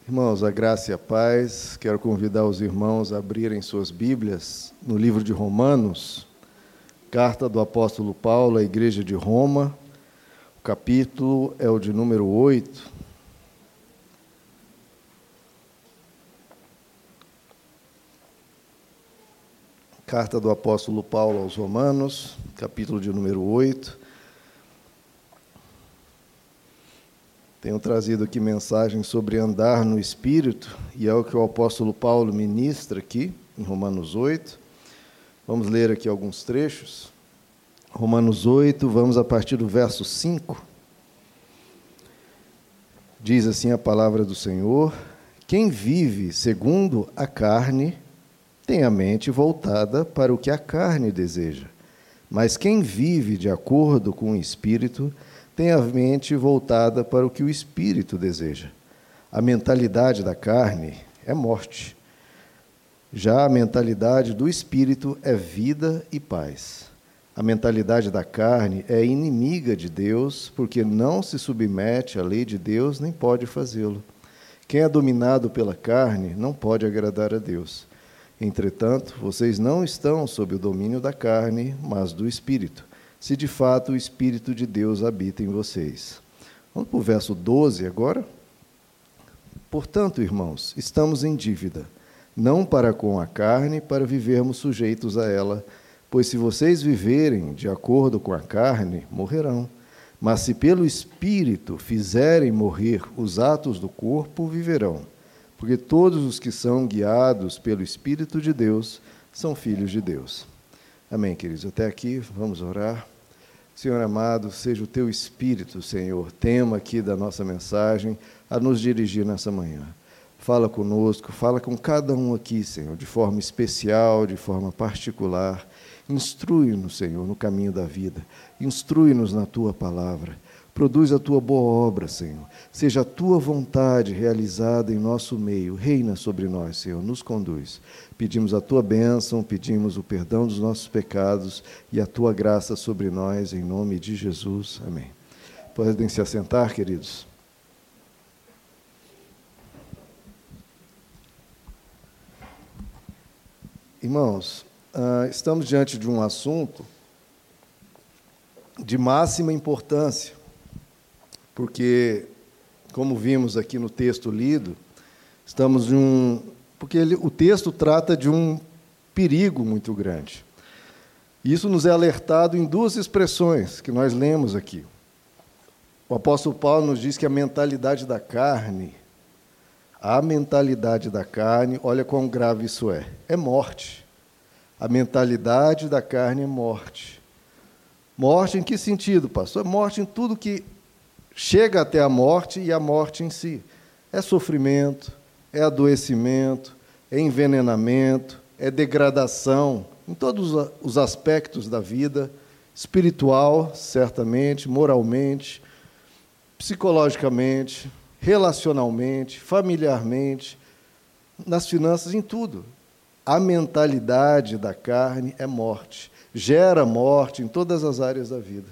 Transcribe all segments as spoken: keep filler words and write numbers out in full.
Irmãos, a graça e a paz, quero convidar os irmãos a abrirem suas Bíblias no livro de Romanos, carta do apóstolo Paulo à igreja de Roma, o capítulo é o de número oito. Carta do apóstolo Paulo aos Romanos, capítulo de número oito. Tenho trazido aqui mensagens sobre andar no Espírito, e é o que o apóstolo Paulo ministra aqui, em Romanos oito. Vamos ler aqui alguns trechos. Romanos oito, vamos a partir do verso cinco. Diz assim a palavra do Senhor: quem vive segundo a carne tem a mente voltada para o que a carne deseja, mas quem vive de acordo com o Espírito tem a mente voltada para o que o Espírito deseja. A mentalidade da carne é morte. Já a mentalidade do Espírito é vida e paz. A mentalidade da carne é inimiga de Deus, porque não se submete à lei de Deus, nem pode fazê-lo. Quem é dominado pela carne não pode agradar a Deus. Entretanto, vocês não estão sob o domínio da carne, mas do Espírito, se de fato o Espírito de Deus habita em vocês. Vamos para o verso doze agora. Portanto, irmãos, estamos em dívida, não para com a carne, para vivermos sujeitos a ela, pois se vocês viverem de acordo com a carne, morrerão. Mas se pelo Espírito fizerem morrer os atos do corpo, viverão. Porque todos os que são guiados pelo Espírito de Deus são filhos de Deus. Amém, queridos. Até aqui, vamos orar. Senhor amado, seja o Teu Espírito, Senhor, tema aqui da nossa mensagem, a nos dirigir nessa manhã. Fala conosco, fala com cada um aqui, Senhor, de forma especial, de forma particular. Instrui-nos, Senhor, no caminho da vida. Instrui-nos na Tua palavra. Produz a Tua boa obra, Senhor. Seja a Tua vontade realizada em nosso meio. Reina sobre nós, Senhor. Nos conduz. Pedimos a Tua bênção, pedimos o perdão dos nossos pecados e a Tua graça sobre nós, em nome de Jesus. Amém. Podem se assentar, queridos. Irmãos, estamos diante de um assunto de máxima importância, porque, como vimos aqui no texto lido, estamos em um... Porque ele, o texto trata de um perigo muito grande. Isso nos é alertado em duas expressões que nós lemos aqui. O apóstolo Paulo nos diz que a mentalidade da carne, a mentalidade da carne, olha quão grave isso é, é morte. A mentalidade da carne é morte. Morte em que sentido, pastor? Morte em tudo que chega até a morte e a morte em si. É sofrimento, é adoecimento, é envenenamento, é degradação, em todos os aspectos da vida, espiritual, certamente, moralmente, psicologicamente, relacionalmente, familiarmente, nas finanças, em tudo. A mentalidade da carne é morte, gera morte em todas as áreas da vida.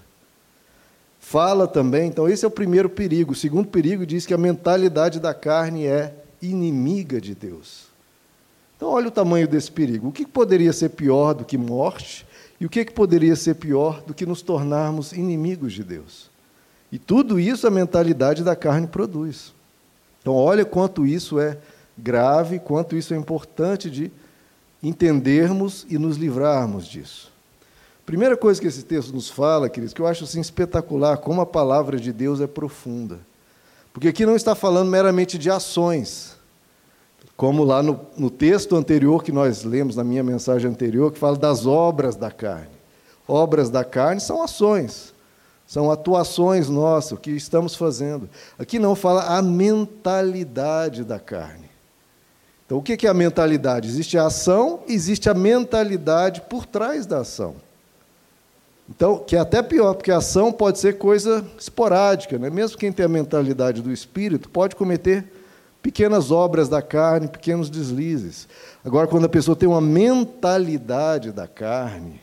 Fala também, então esse é o primeiro perigo. O segundo perigo diz que a mentalidade da carne é inimiga de Deus. Então olha o tamanho desse perigo. O que poderia ser pior do que morte? E o que poderia ser pior do que nos tornarmos inimigos de Deus? E tudo isso a mentalidade da carne produz. Então olha quanto isso é grave, quanto isso é importante de entendermos e nos livrarmos disso. Primeira coisa que esse texto nos fala, queridos, que eu acho assim espetacular, como a palavra de Deus é profunda. Porque aqui não está falando meramente de ações, como lá no, no texto anterior que nós lemos, na minha mensagem anterior, que fala das obras da carne. Obras da carne são ações, são atuações nossas, o que estamos fazendo. Aqui não fala a mentalidade da carne. Então, o que é a mentalidade? Existe a ação, existe a mentalidade por trás da ação. Então, que é até pior, porque a ação pode ser coisa esporádica, né? Mesmo quem tem a mentalidade do Espírito pode cometer pequenas obras da carne, pequenos deslizes. Agora, quando a pessoa tem uma mentalidade da carne,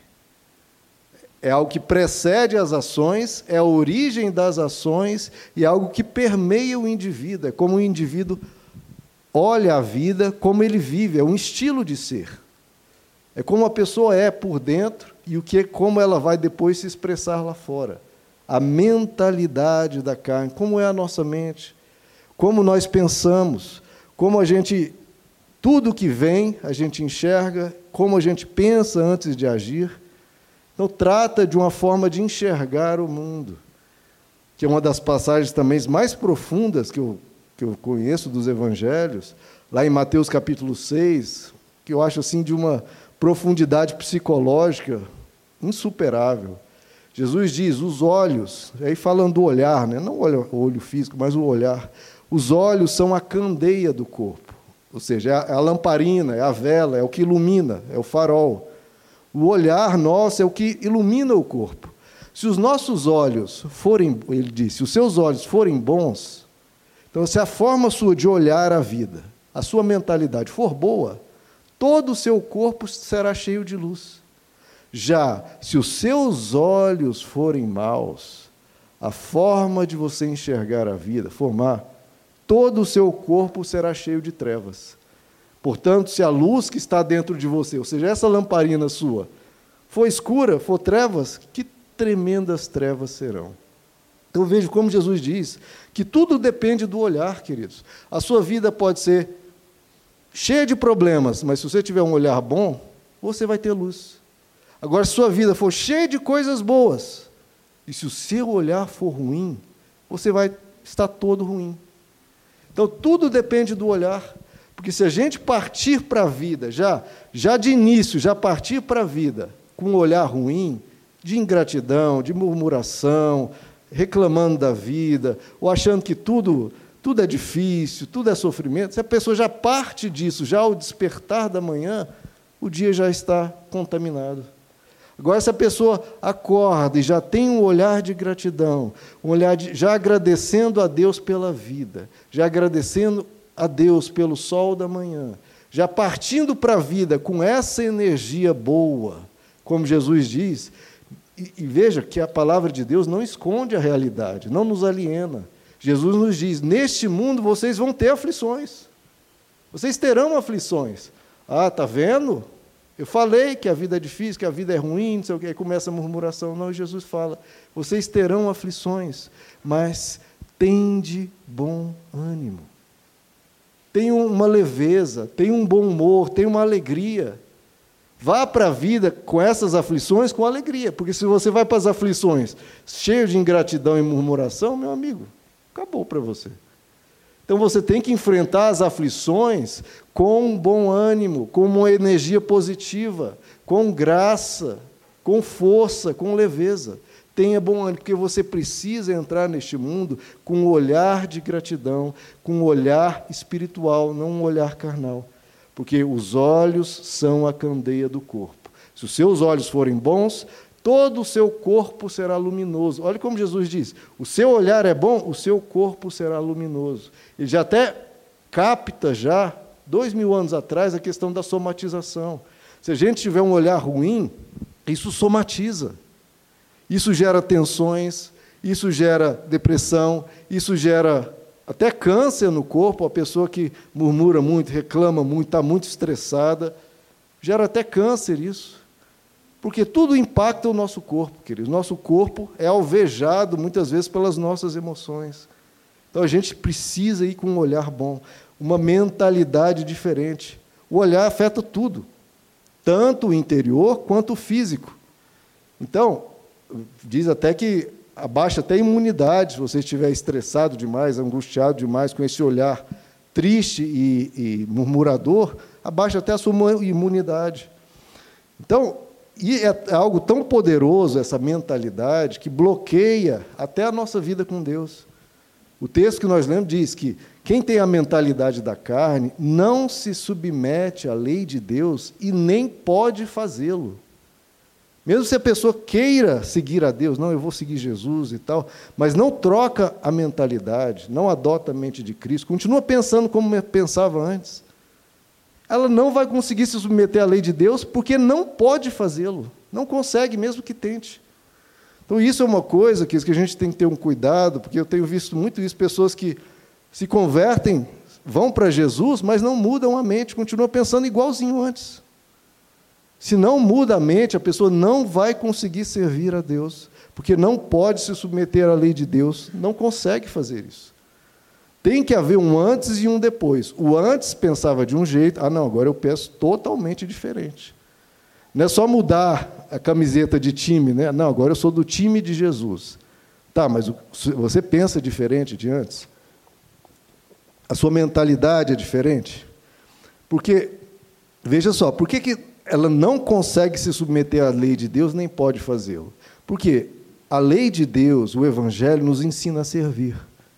é algo que precede as ações, é a origem das ações e é algo que permeia o indivíduo. É como o indivíduo olha a vida como ele vive, é um estilo de ser. É como a pessoa é por dentro e o que, como ela vai depois se expressar lá fora. A mentalidade da carne, como é a nossa mente, como nós pensamos, como a gente, tudo que vem, a gente enxerga, como a gente pensa antes de agir. Então, trata de uma forma de enxergar o mundo, que é uma das passagens também mais profundas que eu, que eu conheço dos evangelhos, lá em Mateus capítulo seis, que eu acho assim de uma profundidade psicológica insuperável. Jesus diz, os olhos, aí falando do olhar, né? Não o olho físico, mas o olhar. Os olhos são a candeia do corpo, ou seja, é a lamparina, é a vela, é o que ilumina, é o farol. O olhar nosso é o que ilumina o corpo. Se os nossos olhos forem, ele disse, se os seus olhos forem bons, então se a forma sua de olhar a vida, a sua mentalidade for boa, todo o seu corpo será cheio de luz. Já, se os seus olhos forem maus, a forma de você enxergar a vida, formar, todo o seu corpo será cheio de trevas. Portanto, se a luz que está dentro de você, ou seja, essa lamparina sua, for escura, for trevas, que tremendas trevas serão. Então, veja como Jesus diz, que tudo depende do olhar, queridos. A sua vida pode ser cheia de problemas, mas se você tiver um olhar bom, você vai ter luz. Agora, se sua vida for cheia de coisas boas, e se o seu olhar for ruim, você vai estar todo ruim. Então, tudo depende do olhar. Porque se a gente partir para a vida, já, já de início, já partir para a vida com um olhar ruim, de ingratidão, de murmuração, reclamando da vida, ou achando que tudo, tudo é difícil, tudo é sofrimento, se a pessoa já parte disso, já ao despertar da manhã, o dia já está contaminado. Agora, se a pessoa acorda e já tem um olhar de gratidão, um olhar de, já agradecendo a Deus pela vida, já agradecendo a Deus pelo sol da manhã, já partindo para a vida com essa energia boa, como Jesus diz, e, e veja que a palavra de Deus não esconde a realidade, não nos aliena. Jesus nos diz, neste mundo vocês vão ter aflições, vocês terão aflições. Ah, está vendo? Eu falei que a vida é difícil, que a vida é ruim, não sei o que, aí começa a murmuração. Não, Jesus fala, vocês terão aflições, mas tende bom ânimo. Tenha uma leveza, tenha um bom humor, tenha uma alegria. Vá para a vida com essas aflições com alegria, porque se você vai para as aflições cheio de ingratidão e murmuração, meu amigo, acabou para você. Então você tem que enfrentar as aflições com um bom ânimo, com uma energia positiva, com graça, com força, com leveza. Tenha bom ânimo, porque você precisa entrar neste mundo com um olhar de gratidão, com um olhar espiritual, não um olhar carnal. Porque os olhos são a candeia do corpo. Se os seus olhos forem bons, todo o seu corpo será luminoso. Olha como Jesus diz, o seu olhar é bom, o seu corpo será luminoso. Ele já até capta, já, dois mil anos atrás, a questão da somatização. Se a gente tiver um olhar ruim, isso somatiza. Isso gera tensões, isso gera depressão, isso gera até câncer no corpo. A pessoa que murmura muito, reclama muito, está muito estressada, gera até câncer isso. Porque tudo impacta o nosso corpo, queridos. Nosso corpo é alvejado, muitas vezes, pelas nossas emoções. Então, a gente precisa ir com um olhar bom, uma mentalidade diferente. O olhar afeta tudo, tanto o interior quanto o físico. Então, diz até que abaixa até a imunidade, se você estiver estressado demais, angustiado demais, com esse olhar triste e, e murmurador, abaixa até a sua imunidade. Então, e é algo tão poderoso, essa mentalidade, que bloqueia até a nossa vida com Deus. O texto que nós lemos diz que quem tem a mentalidade da carne não se submete à lei de Deus e nem pode fazê-lo. Mesmo se a pessoa queira seguir a Deus, não, eu vou seguir Jesus e tal, mas não troca a mentalidade, não adota a mente de Cristo, continua pensando como pensava antes, ela não vai conseguir se submeter à lei de Deus porque não pode fazê-lo, não consegue, mesmo que tente. Então, isso é uma coisa que a gente tem que ter um cuidado, porque eu tenho visto muito isso, pessoas que se convertem vão para Jesus, mas não mudam a mente, continuam pensando igualzinho antes. Se não muda a mente, a pessoa não vai conseguir servir a Deus, porque não pode se submeter à lei de Deus, não consegue fazer isso. Tem que haver um antes e um depois. O antes pensava de um jeito, ah, não, agora eu penso totalmente diferente. Não é só mudar a camiseta de time, né? Não, agora eu sou do time de Jesus. Tá, mas você pensa diferente de antes? A sua mentalidade é diferente? Porque, veja só, por que, que ela não consegue se submeter à lei de Deus, nem pode fazê-lo? Porque a lei de Deus, o Evangelho, nos ensina a servir.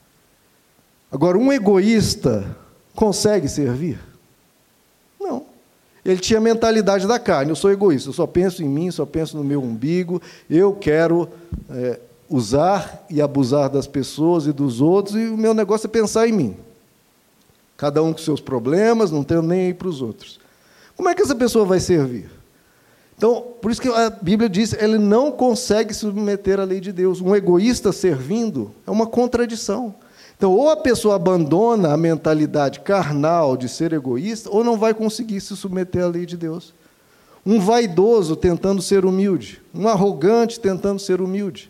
Agora, um egoísta consegue servir? Não. Ele tinha a mentalidade da carne, eu sou egoísta, eu só penso em mim, só penso no meu umbigo, eu quero é, usar e abusar das pessoas e dos outros, e o meu negócio é pensar em mim. Cada um com seus problemas, não tenho nem aí para os outros. Como é que essa pessoa vai servir? Então, por isso que a Bíblia diz, ele não consegue se submeter à lei de Deus. Um egoísta servindo é uma contradição. Então, ou a pessoa abandona a mentalidade carnal de ser egoísta, ou não vai conseguir se submeter à lei de Deus. Um vaidoso tentando ser humilde, um arrogante tentando ser humilde.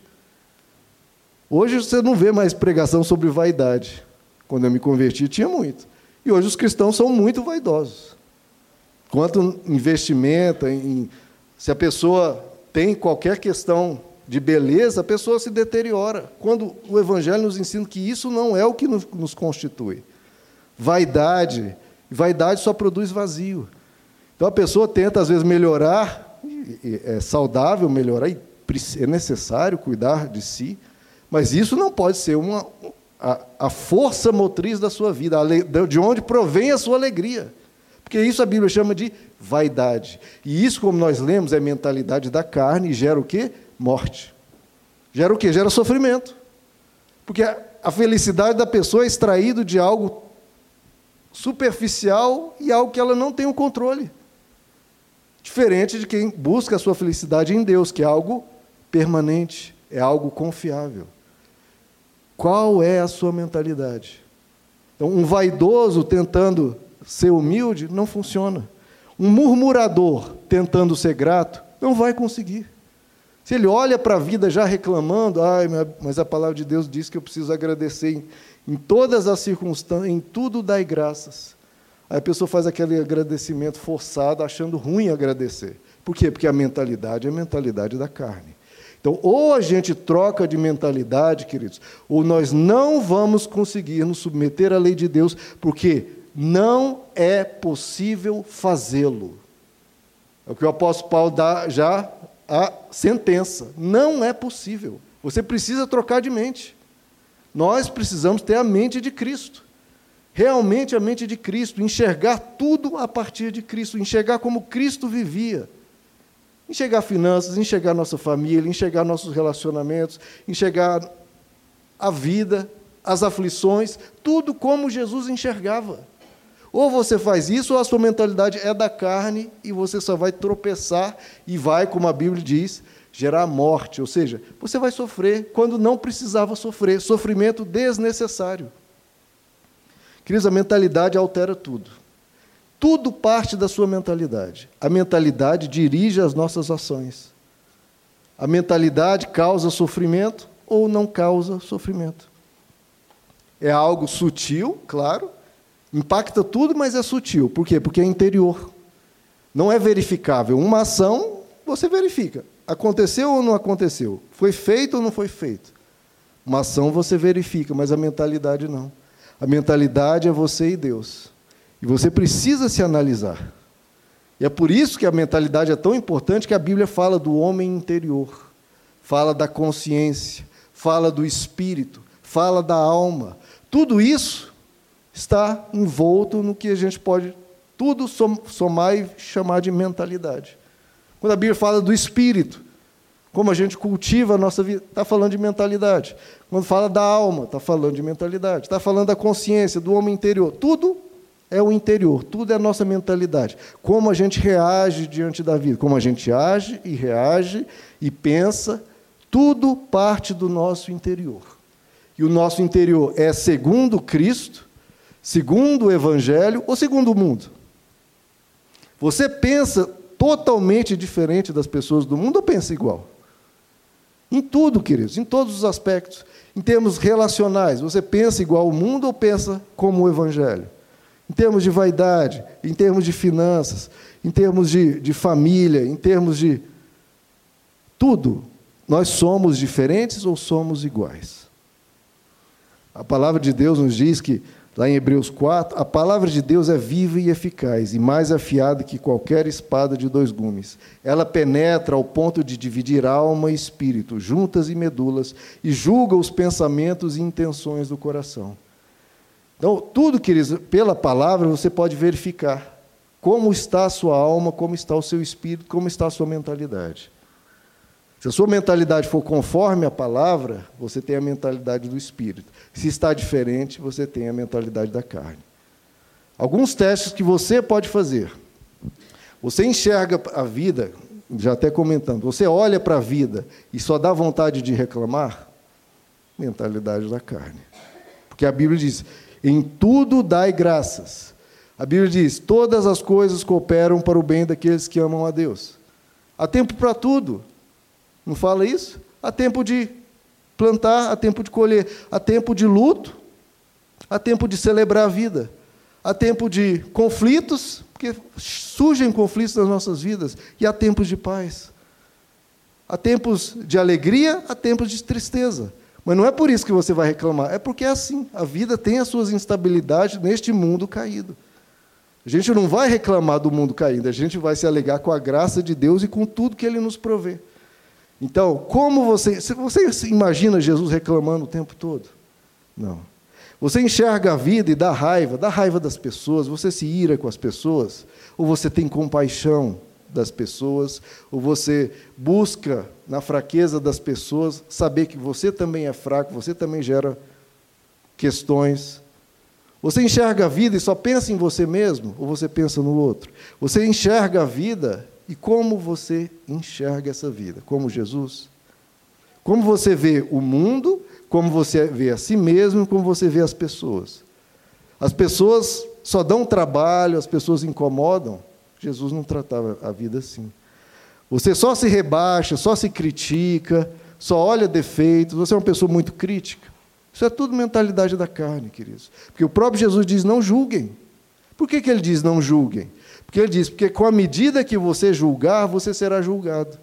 Hoje você não vê mais pregação sobre vaidade. Quando eu me converti, tinha muito. E hoje os cristãos são muito vaidosos. Quanto investimento, em, se a pessoa tem qualquer questão de beleza, a pessoa se deteriora. Quando o Evangelho nos ensina que isso não é o que nos, nos constitui. Vaidade, vaidade só produz vazio. Então a pessoa tenta, às vezes, melhorar, é saudável melhorar, e é necessário cuidar de si, mas isso não pode ser uma, a, a força motriz da sua vida, de onde provém a sua alegria. Porque isso a Bíblia chama de vaidade. E isso, como nós lemos, é mentalidade da carne e gera o quê? Morte. Gera o quê? Gera sofrimento. Porque a, a felicidade da pessoa é extraída de algo superficial e algo que ela não tem o controle. Diferente de quem busca a sua felicidade em Deus, que é algo permanente, é algo confiável. Qual é a sua mentalidade? Então, um vaidoso tentando ser humilde não funciona. Um murmurador tentando ser grato não vai conseguir. Se ele olha para a vida já reclamando, ah, mas a palavra de Deus diz que eu preciso agradecer em, em todas as circunstâncias, em tudo dai graças. Aí a pessoa faz aquele agradecimento forçado, achando ruim agradecer. Por quê? Porque a mentalidade é a mentalidade da carne. Então, ou a gente troca de mentalidade, queridos, ou nós não vamos conseguir nos submeter à lei de Deus, porque não é possível fazê-lo. É o que o apóstolo Paulo dá já a sentença. Não é possível. Você precisa trocar de mente. Nós precisamos ter a mente de Cristo. Realmente a mente de Cristo, enxergar tudo a partir de Cristo, enxergar como Cristo vivia. Enxergar finanças, enxergar nossa família, enxergar nossos relacionamentos, enxergar a vida, as aflições, tudo como Jesus enxergava. Ou você faz isso, ou a sua mentalidade é da carne e você só vai tropeçar e vai, como a Bíblia diz, gerar morte. Ou seja, você vai sofrer quando não precisava sofrer, sofrimento desnecessário. Queridos, a mentalidade altera tudo. Tudo parte da sua mentalidade. A mentalidade dirige as nossas ações. A mentalidade causa sofrimento ou não causa sofrimento. É algo sutil, claro, impacta tudo, mas é sutil. Por quê? Porque é interior. Não é verificável. Uma ação, você verifica. Aconteceu ou não aconteceu? Foi feito ou não foi feito? Uma ação você verifica, mas a mentalidade não. A mentalidade é você e Deus. E você precisa se analisar. E é por isso que a mentalidade é tão importante que a Bíblia fala do homem interior, fala da consciência, fala do espírito, fala da alma. Tudo isso está envolto no que a gente pode tudo somar e chamar de mentalidade. Quando a Bíblia fala do espírito, como a gente cultiva a nossa vida, está falando de mentalidade. Quando fala da alma, está falando de mentalidade. Está falando da consciência, do homem interior. Tudo é o interior, tudo é a nossa mentalidade. Como a gente reage diante da vida, como a gente age e reage e pensa, tudo parte do nosso interior. E o nosso interior é segundo Cristo. segundo o Evangelho ou segundo o mundo? Você pensa totalmente diferente das pessoas do mundo ou pensa igual? Em tudo, queridos, em todos os aspectos. Em termos relacionais, você pensa igual ao mundo ou pensa como o Evangelho? Em termos de vaidade, em termos de finanças, em termos de, de família, em termos de tudo, nós somos diferentes ou somos iguais? A palavra de Deus nos diz que, lá em Hebreus quatro, a palavra de Deus é viva e eficaz, e mais afiada que qualquer espada de dois gumes. Ela penetra ao ponto de dividir alma e espírito, juntas e medulas, e julga os pensamentos e intenções do coração. Então, tudo, queridos, pela palavra você pode verificar como está a sua alma, como está o seu espírito, como está a sua mentalidade. Se a sua mentalidade for conforme a palavra, você tem a mentalidade do espírito. Se está diferente, você tem a mentalidade da carne. Alguns testes que você pode fazer. Você enxerga a vida, já até comentando, você olha para a vida e só dá vontade de reclamar? Mentalidade da carne. Porque a Bíblia diz, em tudo dai graças. A Bíblia diz, todas as coisas cooperam para o bem daqueles que amam a Deus. Há tempo para tudo. Não fala isso? Há tempo de plantar, há tempo de colher, há tempo de luto, há tempo de celebrar a vida, há tempo de conflitos, porque surgem conflitos nas nossas vidas, e há tempos de paz. Há tempos de alegria, há tempos de tristeza. Mas não é por isso que você vai reclamar, é porque é assim. A vida tem as suas instabilidades neste mundo caído. A gente não vai reclamar do mundo caído, a gente vai se alegar com a graça de Deus e com tudo que Ele nos provê. Então, como você... Você imagina Jesus reclamando o tempo todo? Não. Você enxerga a vida e dá raiva, dá raiva das pessoas, você se ira com as pessoas, ou você tem compaixão das pessoas, ou você busca, na fraqueza das pessoas, saber que você também é fraco, você também gera questões. Você enxerga a vida e só pensa em você mesmo, ou você pensa no outro? Você enxerga a vida... E como você enxerga essa vida? Como Jesus? Como você vê o mundo, como você vê a si mesmo, como você vê as pessoas? As pessoas só dão trabalho, as pessoas incomodam. Jesus não tratava a vida assim. Você só se rebaixa, só se critica, só olha defeitos, você é uma pessoa muito crítica. Isso é tudo mentalidade da carne, queridos. Porque o próprio Jesus diz, não julguem. Por que que ele diz, não julguem? Porque ele diz, porque com a medida que você julgar, você será julgado.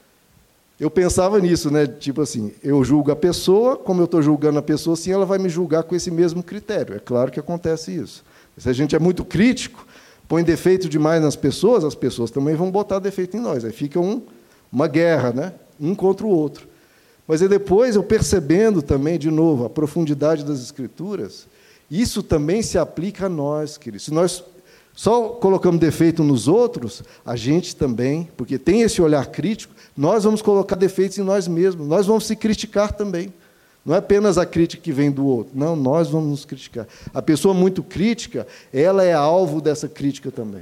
Eu pensava nisso, né? Tipo assim, eu julgo a pessoa, como eu estou julgando a pessoa, assim, ela vai me julgar com esse mesmo critério. É claro que acontece isso. Se a gente é muito crítico, põe defeito demais nas pessoas, as pessoas também vão botar defeito em nós. Aí fica um, uma guerra, né? Um contra o outro. Mas aí depois, eu percebendo também, de novo, a profundidade das Escrituras, isso também se aplica a nós, queridos. Se nós só colocamos defeito nos outros, a gente também, porque tem esse olhar crítico, nós vamos colocar defeitos em nós mesmos, nós vamos se criticar também. Não é apenas a crítica que vem do outro, não, nós vamos nos criticar. A pessoa muito crítica, ela é alvo dessa crítica também.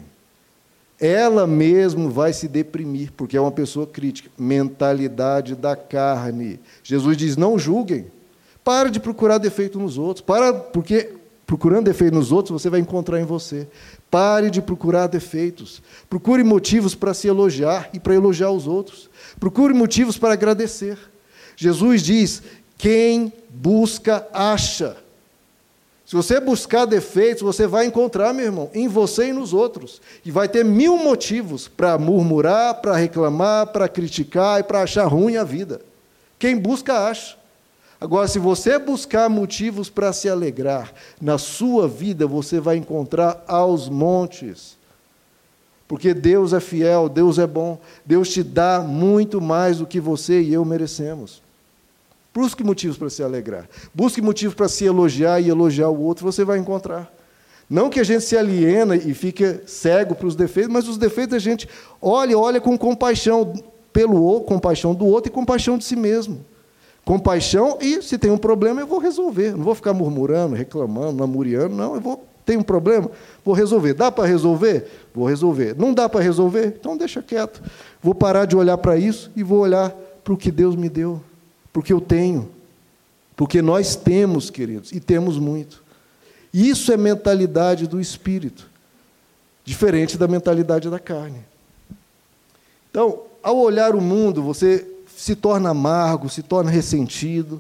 Ela mesmo vai se deprimir, porque é uma pessoa crítica. Mentalidade da carne. Jesus diz, não julguem. Para de procurar defeito nos outros, para, porque procurando defeito nos outros, você vai encontrar em você. Pare de procurar defeitos. Procure motivos para se elogiar e para elogiar os outros. Procure motivos para agradecer. Jesus diz, quem busca, acha. Se você buscar defeitos, você vai encontrar, meu irmão, em você e nos outros. E vai ter mil motivos para murmurar, para reclamar, para criticar e para achar ruim a vida. Quem busca, acha. Agora, se você buscar motivos para se alegrar, na sua vida você vai encontrar aos montes. Porque Deus é fiel, Deus é bom, Deus te dá muito mais do que você e eu merecemos. Busque motivos para se alegrar. Busque motivos para se elogiar e elogiar o outro, você vai encontrar. Não que a gente se aliena e fique cego para os defeitos, mas os defeitos a gente olha, olha com compaixão pelo outro, compaixão do outro e compaixão de si mesmo. Compaixão e, se tem um problema, eu vou resolver. Não vou ficar murmurando, reclamando, namuriando, não. Eu vou, tem um problema, vou resolver. Dá para resolver? Vou resolver. Não dá para resolver? Então deixa quieto. Vou parar de olhar para isso e vou olhar para o que Deus me deu. Porque eu tenho. Porque nós temos, queridos, e temos muito. Isso é mentalidade do Espírito, diferente da mentalidade da carne. Então, ao olhar o mundo, você se torna amargo, se torna ressentido.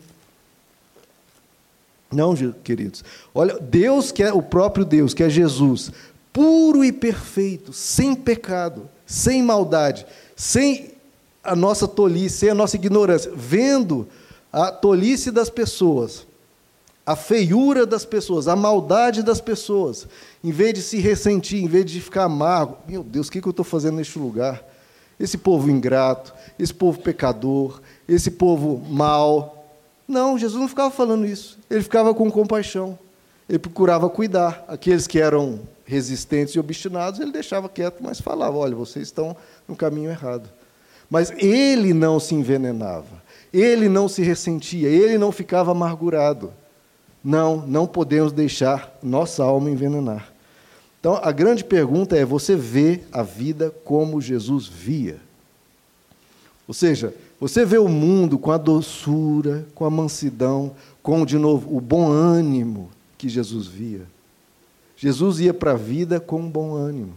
Não, queridos. Olha, Deus, que é o próprio Deus, que é Jesus, puro e perfeito, sem pecado, sem maldade, sem a nossa tolice, sem a nossa ignorância, vendo a tolice das pessoas, a feiura das pessoas, a maldade das pessoas, em vez de se ressentir, em vez de ficar amargo, meu Deus, o que eu estou fazendo neste lugar? Esse povo ingrato, esse povo pecador, esse povo mau. Não, Jesus não ficava falando isso. Ele ficava com compaixão. Ele procurava cuidar. Aqueles que eram resistentes e obstinados, ele deixava quieto, mas falava, olha, vocês estão no caminho errado. Mas ele não se envenenava, ele não se ressentia, ele não ficava amargurado. Não, não podemos deixar nossa alma envenenar. Então, a grande pergunta é, você vê a vida como Jesus via? Ou seja, você vê o mundo com a doçura, com a mansidão, com, de novo, o bom ânimo que Jesus via. Jesus ia para a vida com um bom ânimo.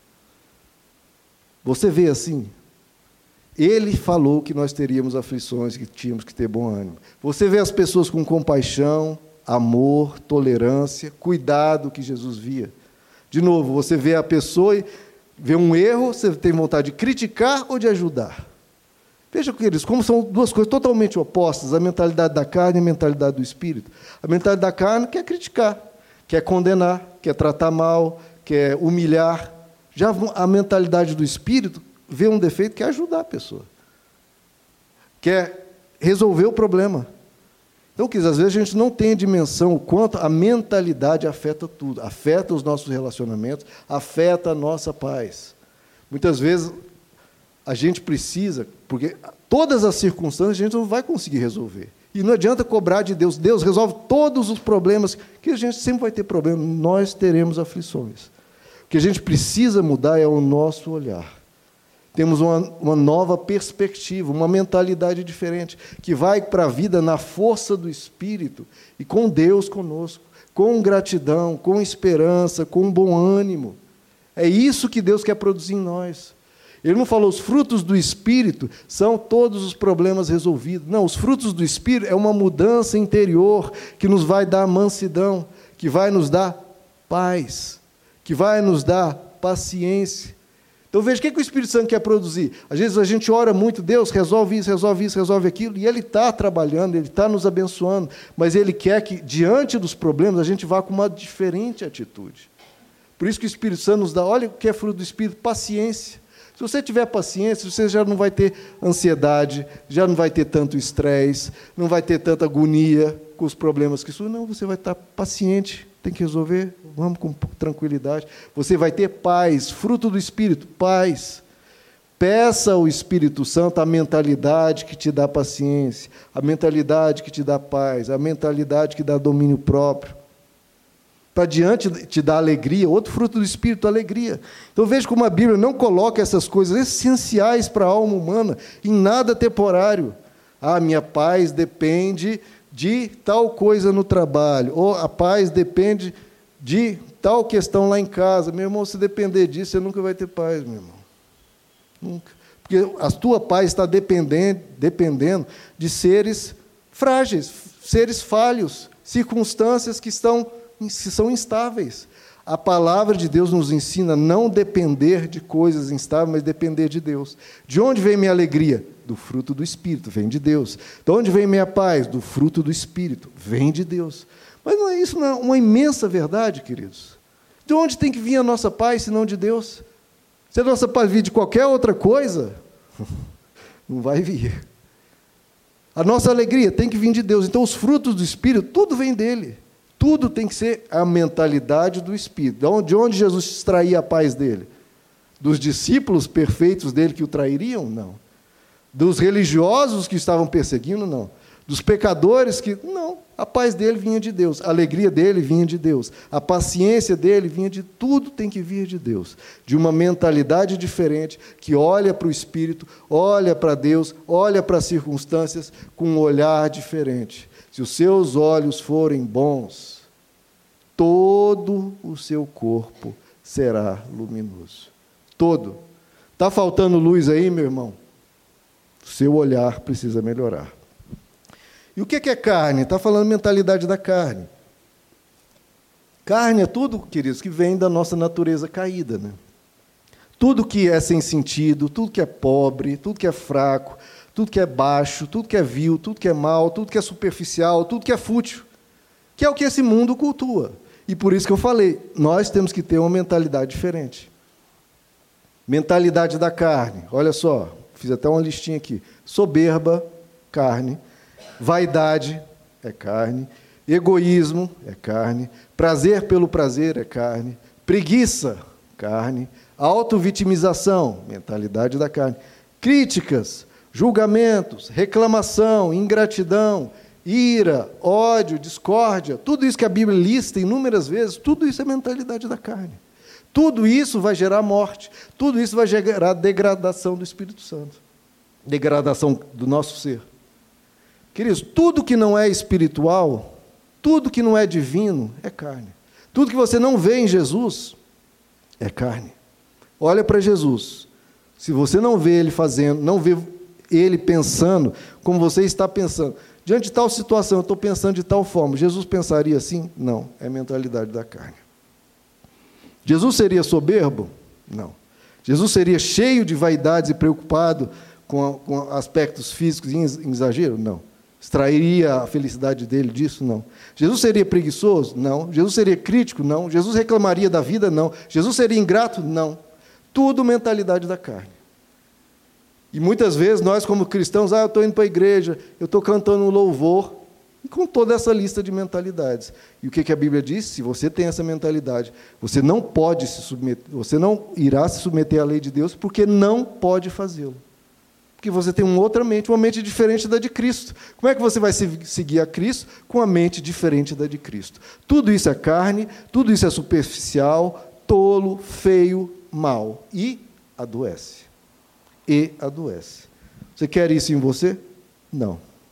Você vê assim? Ele falou que nós teríamos aflições, que tínhamos que ter bom ânimo. Você vê as pessoas com compaixão, amor, tolerância, cuidado que Jesus via. De novo, você vê a pessoa e vê um erro, você tem vontade de criticar ou de ajudar. Veja, queridos, como são duas coisas totalmente opostas, a mentalidade da carne e a mentalidade do Espírito. A mentalidade da carne quer criticar, quer condenar, quer tratar mal, quer humilhar. Já a mentalidade do Espírito vê um defeito, quer ajudar a pessoa. Quer resolver o problema. Então, quer dizer, às vezes a gente não tem a dimensão o quanto a mentalidade afeta tudo, afeta os nossos relacionamentos, afeta a nossa paz. Muitas vezes a gente precisa, porque todas as circunstâncias a gente não vai conseguir resolver. E não adianta cobrar de Deus, Deus resolve todos os problemas, que a gente sempre vai ter problema, nós teremos aflições. O que a gente precisa mudar é o nosso olhar. Temos uma, uma nova perspectiva, uma mentalidade diferente, que vai para a vida na força do Espírito e com Deus conosco, com gratidão, com esperança, com bom ânimo. É isso que Deus quer produzir em nós. Ele não falou, os frutos do Espírito são todos os problemas resolvidos. Não, os frutos do Espírito é uma mudança interior que nos vai dar mansidão, que vai nos dar paz, que vai nos dar paciência. Então veja, o que, é que o Espírito Santo quer produzir? Às vezes a gente ora muito, Deus resolve isso, resolve isso, resolve aquilo, e Ele está trabalhando, Ele está nos abençoando, mas Ele quer que, diante dos problemas, a gente vá com uma diferente atitude. Por isso que o Espírito Santo nos dá, olha o que é fruto do Espírito, paciência. Se você tiver paciência, você já não vai ter ansiedade, já não vai ter tanto estresse, não vai ter tanta agonia com os problemas que surgem. Não, você vai estar paciente, tem que resolver, vamos com tranquilidade. Você vai ter paz, fruto do Espírito, paz. Peça ao Espírito Santo a mentalidade que te dá paciência, a mentalidade que te dá paz, a mentalidade que dá domínio próprio. Para diante te dá alegria, outro fruto do Espírito, alegria. Então veja como a Bíblia não coloca essas coisas essenciais para a alma humana em nada temporário. Ah, minha paz depende de tal coisa no trabalho, ou a paz depende de tal questão lá em casa. Meu irmão, se depender disso, você nunca vai ter paz, meu irmão. Nunca. Porque a tua paz está dependendo, dependendo de seres frágeis, seres falhos, circunstâncias que estão que são instáveis. A palavra de Deus nos ensina a não depender de coisas instáveis, mas depender de Deus. De onde vem minha alegria? Do fruto do Espírito, vem de Deus. De onde vem minha paz? Do fruto do Espírito, vem de Deus. Mas não é isso, não é uma imensa verdade, queridos? De onde tem que vir a nossa paz, se não de Deus? Se a nossa paz vir de qualquer outra coisa, não vai vir. A nossa alegria tem que vir de Deus. Então, os frutos do Espírito, tudo vem dele. Tudo tem que ser a mentalidade do Espírito. De onde Jesus extraía a paz dele? Dos discípulos perfeitos dele que o trairiam? Não. Dos religiosos que estavam perseguindo? Não. Dos pecadores que... Não. A paz dele vinha de Deus. A alegria dele vinha de Deus. A paciência dele vinha de... Tudo tem que vir de Deus. De uma mentalidade diferente, que olha para o Espírito, olha para Deus, olha para as circunstâncias com um olhar diferente. Se os seus olhos forem bons, todo o seu corpo será luminoso. Todo. Está faltando luz aí, meu irmão? O seu olhar precisa melhorar. E o que é carne? Está falando mentalidade da carne. Carne é tudo, queridos, que vem da nossa natureza caída, né? Tudo que é sem sentido, tudo que é pobre, tudo que é fraco, tudo que é baixo, tudo que é vil, tudo que é mal, tudo que é superficial, tudo que é fútil, que é o que esse mundo cultua. E por isso que eu falei, nós temos que ter uma mentalidade diferente. Mentalidade da carne, olha só, fiz até uma listinha aqui. Soberba, carne. Vaidade, é carne. Egoísmo, é carne. Prazer pelo prazer, é carne. Preguiça, carne. Autovitimização, mentalidade da carne. Críticas, julgamentos, reclamação, ingratidão, ira, ódio, discórdia, tudo isso que a Bíblia lista inúmeras vezes, tudo isso é mentalidade da carne. Tudo isso vai gerar morte, tudo isso vai gerar degradação do Espírito Santo, degradação do nosso ser. Queridos, tudo que não é espiritual, tudo que não é divino, é carne. Tudo que você não vê em Jesus, é carne. Olha para Jesus. Se você não vê Ele fazendo, não vê Ele pensando como você está pensando, diante de tal situação, eu estou pensando de tal forma, Jesus pensaria assim? Não, é mentalidade da carne. Jesus seria soberbo? Não. Jesus seria cheio de vaidades e preocupado com, com aspectos físicos em exagero? Não. Extrairia a felicidade dele disso? Não. Jesus seria preguiçoso? Não. Jesus seria crítico? Não. Jesus reclamaria da vida? Não. Jesus seria ingrato? Não. Tudo mentalidade da carne. E muitas vezes nós, como cristãos, ah, eu estou indo para a igreja, eu estou cantando um louvor, e com toda essa lista de mentalidades. E o que, que a Bíblia diz? Se você tem essa mentalidade, você não pode se submeter, você não irá se submeter à lei de Deus, porque não pode fazê-lo. Porque você tem uma outra mente, uma mente diferente da de Cristo. Como é que você vai seguir a Cristo com a mente diferente da de Cristo? Tudo isso é carne, tudo isso é superficial, tolo, feio, mal. E adoece. E adoece. Você quer isso em você? Não.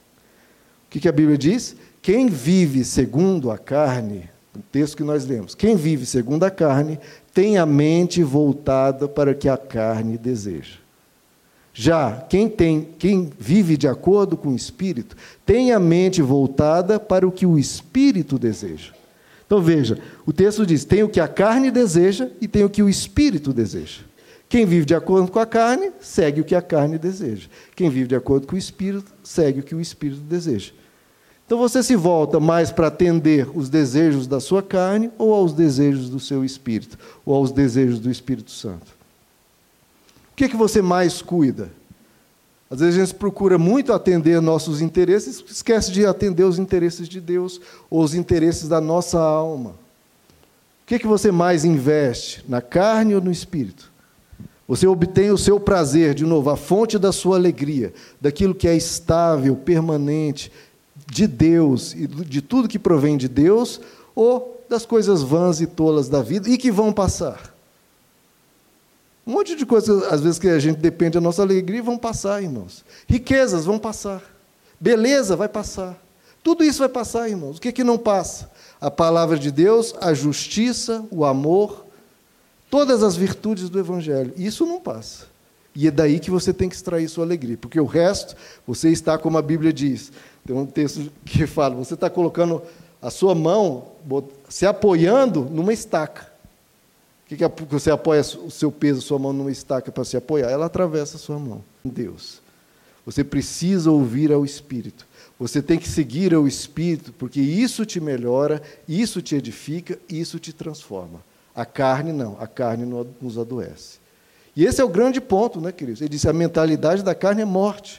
O que a Bíblia diz? Quem vive segundo a carne, o texto que nós lemos, quem vive segundo a carne, tem a mente voltada para o que a carne deseja. Já quem, tem, quem vive de acordo com o Espírito, tem a mente voltada para o que o Espírito deseja. Então veja, o texto diz, tem o que a carne deseja e tem o que o Espírito deseja. Quem vive de acordo com a carne, segue o que a carne deseja. Quem vive de acordo com o Espírito, segue o que o Espírito deseja. Então você se volta mais para atender os desejos da sua carne ou aos desejos do seu Espírito, ou aos desejos do Espírito Santo? O que é que você mais cuida? Às vezes a gente procura muito atender nossos interesses, esquece de atender os interesses de Deus, ou os interesses da nossa alma. O que é que você mais investe, na carne ou no Espírito? Você obtém o seu prazer, de novo, a fonte da sua alegria, daquilo que é estável, permanente, de Deus e de tudo que provém de Deus, ou das coisas vãs e tolas da vida e que vão passar. Um monte de coisas, às vezes, que a gente depende da nossa alegria, vão passar, irmãos. Riquezas vão passar. Beleza vai passar. Tudo isso vai passar, irmãos. O que, que não passa? A palavra de Deus, a justiça, o amor, todas as virtudes do Evangelho. Isso não passa. E é daí que você tem que extrair sua alegria, porque o resto, você está, como a Bíblia diz, tem um texto que fala, você está colocando a sua mão, se apoiando numa estaca. O que, que você apoia o seu peso, a sua mão numa estaca para se apoiar? Ela atravessa a sua mão. Deus. Você precisa ouvir ao Espírito. Você tem que seguir ao Espírito, porque isso te melhora, isso te edifica, isso te transforma. A carne não, a carne nos adoece. E esse é o grande ponto, né, queridos? Ele disse, a mentalidade da carne é morte.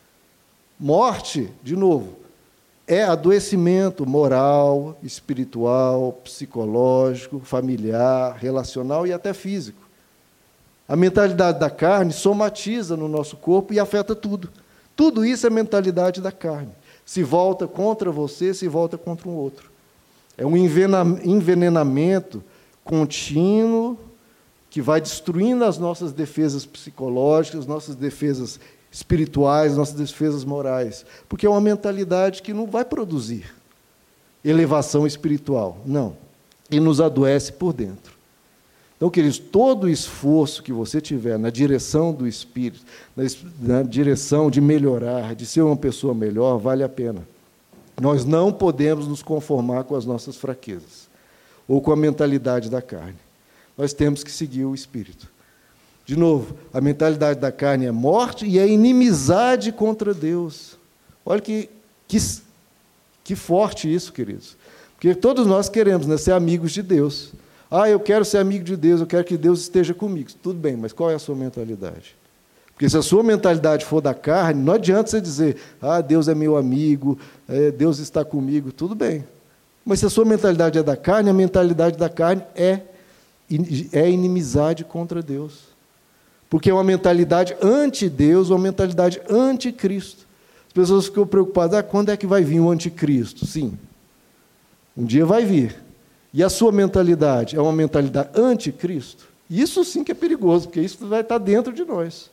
Morte, de novo, é adoecimento moral, espiritual, psicológico, familiar, relacional e até físico. A mentalidade da carne somatiza no nosso corpo e afeta tudo. Tudo isso é mentalidade da carne. Se volta contra você, se volta contra um outro. É um envenenamento contínuo que vai destruindo as nossas defesas psicológicas, nossas defesas espirituais, nossas defesas morais, porque é uma mentalidade que não vai produzir elevação espiritual, não. e nos adoece por dentro. Então, queridos, todo o esforço que você tiver na direção do Espírito, na, na direção de melhorar, de ser uma pessoa melhor, vale a pena. Nós não podemos nos conformar com as nossas fraquezas ou com a mentalidade da carne. Nós temos que seguir o Espírito. De novo, a mentalidade da carne é morte e é inimizade contra Deus. Olha que, que, que forte isso, queridos. Porque todos nós queremos, né, ser amigos de Deus. Ah, eu quero ser amigo de Deus, eu quero que Deus esteja comigo. Tudo bem, mas qual é a sua mentalidade? Porque se a sua mentalidade for da carne, não adianta você dizer, ah, Deus é meu amigo, é, Deus está comigo, tudo bem. Mas se a sua mentalidade é da carne, a mentalidade da carne é, é inimizade contra Deus. Porque é uma mentalidade anti-Deus, uma mentalidade anti-Cristo. As pessoas ficam preocupadas, ah, quando é que vai vir o anticristo? Sim, um dia vai vir. E a sua mentalidade é uma mentalidade anti-Cristo? Isso sim que é perigoso, porque isso vai estar dentro de nós.